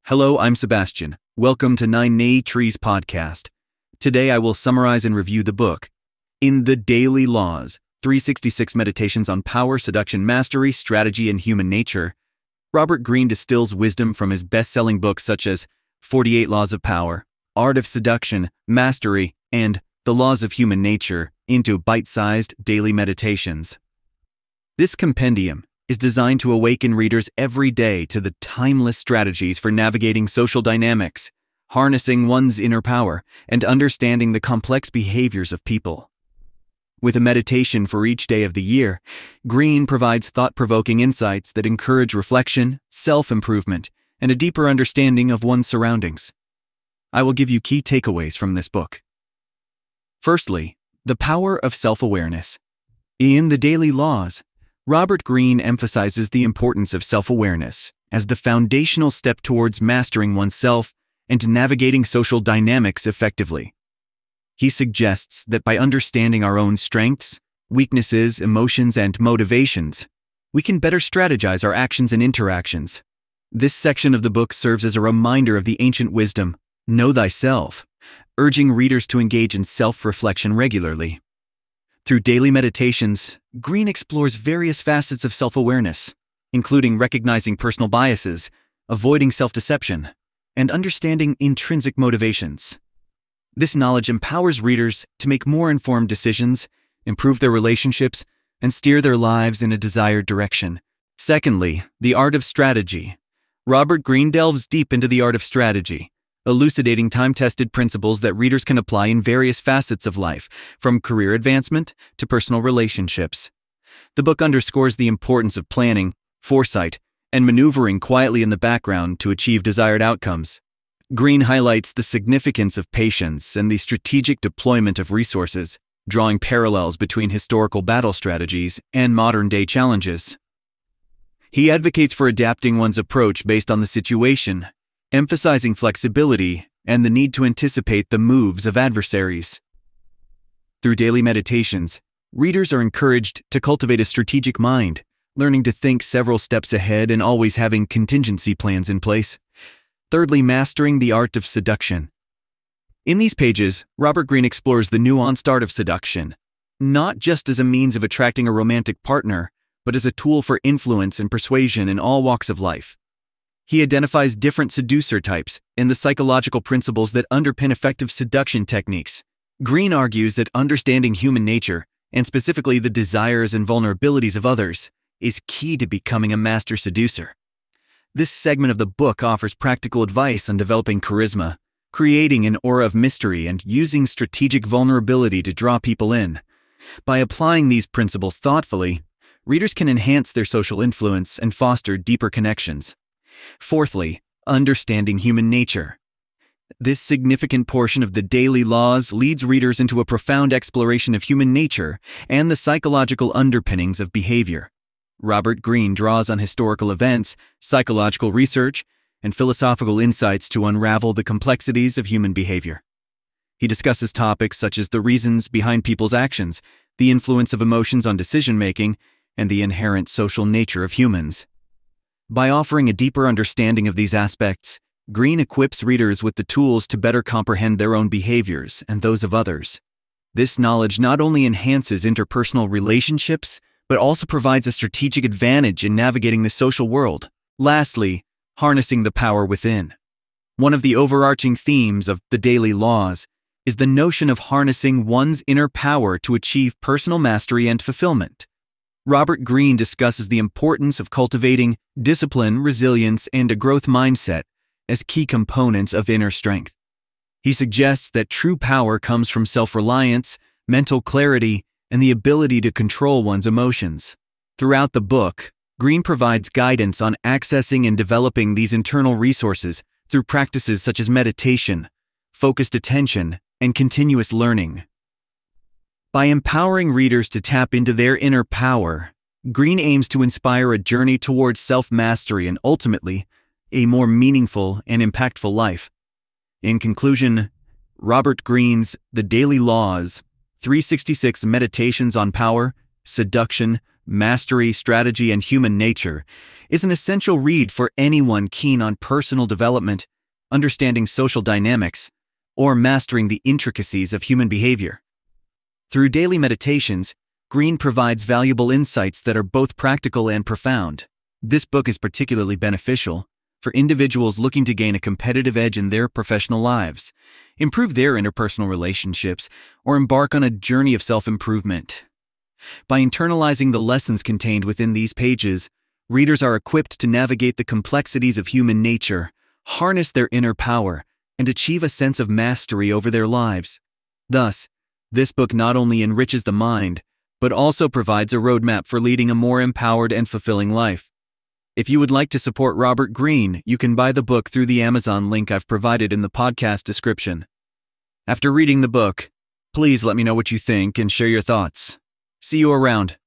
Hello, I'm Sebastian. Welcome to Nine Nay Trees podcast. Today I will summarize and review the book, In the Daily Laws, 366 Meditations on Power, Seduction, Mastery, Strategy, and Human Nature. Robert Greene distills wisdom from his best-selling books such as 48 Laws of Power, Art of Seduction, Mastery, and The Laws of Human Nature into bite-sized daily meditations. This compendium is designed to awaken readers every day to the timeless strategies for navigating social dynamics, harnessing one's inner power, and understanding the complex behaviors of people. With a meditation for each day of the year, Greene provides thought-provoking insights that encourage reflection, self-improvement, and a deeper understanding of one's surroundings. I will give you key takeaways from this book. Firstly, the power of self-awareness. In The Daily Laws, Robert Greene emphasizes the importance of self-awareness as the foundational step towards mastering oneself and navigating social dynamics effectively. He suggests that by understanding our own strengths, weaknesses, emotions, and motivations, we can better strategize our actions and interactions. This section of the book serves as a reminder of the ancient wisdom, "Know thyself," urging readers to engage in self-reflection regularly. Through daily meditations, Greene explores various facets of self-awareness, including recognizing personal biases, avoiding self-deception, and understanding intrinsic motivations. This knowledge empowers readers to make more informed decisions, improve their relationships, and steer their lives in a desired direction. Secondly, the art of strategy. Robert Greene delves deep into the art of strategy, elucidating time-tested principles that readers can apply in various facets of life, from career advancement to personal relationships. The book underscores the importance of planning, foresight, and maneuvering quietly in the background to achieve desired outcomes. Greene highlights the significance of patience and the strategic deployment of resources, drawing parallels between historical battle strategies and modern-day challenges. He advocates for adapting one's approach based on the situation, emphasizing flexibility and the need to anticipate the moves of adversaries. Through daily meditations, readers are encouraged to cultivate a strategic mind, learning to think several steps ahead and always having contingency plans in place. Thirdly, mastering the art of seduction. In these pages, Robert Greene explores the nuanced art of seduction, not just as a means of attracting a romantic partner, but as a tool for influence and persuasion in all walks of life. He identifies different seducer types and the psychological principles that underpin effective seduction techniques. Greene argues that understanding human nature, and specifically the desires and vulnerabilities of others, is key to becoming a master seducer. This segment of the book offers practical advice on developing charisma, creating an aura of mystery, and using strategic vulnerability to draw people in. By applying these principles thoughtfully, readers can enhance their social influence and foster deeper connections. Fourthly, understanding human nature. This significant portion of the Daily Laws leads readers into a profound exploration of human nature and the psychological underpinnings of behavior. Robert Greene draws on historical events, psychological research, and philosophical insights to unravel the complexities of human behavior. He discusses topics such as the reasons behind people's actions, the influence of emotions on decision-making, and the inherent social nature of humans. By offering a deeper understanding of these aspects, Greene equips readers with the tools to better comprehend their own behaviors and those of others. This knowledge not only enhances interpersonal relationships, but also provides a strategic advantage in navigating the social world. Lastly, harnessing the power within. One of the overarching themes of The Daily Laws is the notion of harnessing one's inner power to achieve personal mastery and fulfillment. Robert Greene discusses the importance of cultivating discipline, resilience, and a growth mindset as key components of inner strength. He suggests that true power comes from self-reliance, mental clarity, and the ability to control one's emotions. Throughout the book, Greene provides guidance on accessing and developing these internal resources through practices such as meditation, focused attention, and continuous learning. By empowering readers to tap into their inner power, Greene aims to inspire a journey towards self-mastery and ultimately, a more meaningful and impactful life. In conclusion, Robert Greene's The Daily Laws, 366 Meditations on Power, Seduction, Mastery, Strategy, and Human Nature is an essential read for anyone keen on personal development, understanding social dynamics, or mastering the intricacies of human behavior. Through daily meditations, Green provides valuable insights that are both practical and profound. This book is particularly beneficial for individuals looking to gain a competitive edge in their professional lives, improve their interpersonal relationships, or embark on a journey of self-improvement. By internalizing the lessons contained within these pages, readers are equipped to navigate the complexities of human nature, harness their inner power, and achieve a sense of mastery over their lives. Thus, this book not only enriches the mind, but also provides a roadmap for leading a more empowered and fulfilling life. If you would like to support Robert Greene, you can buy the book through the Amazon link I've provided in the podcast description. After reading the book, please let me know what you think and share your thoughts. See you around.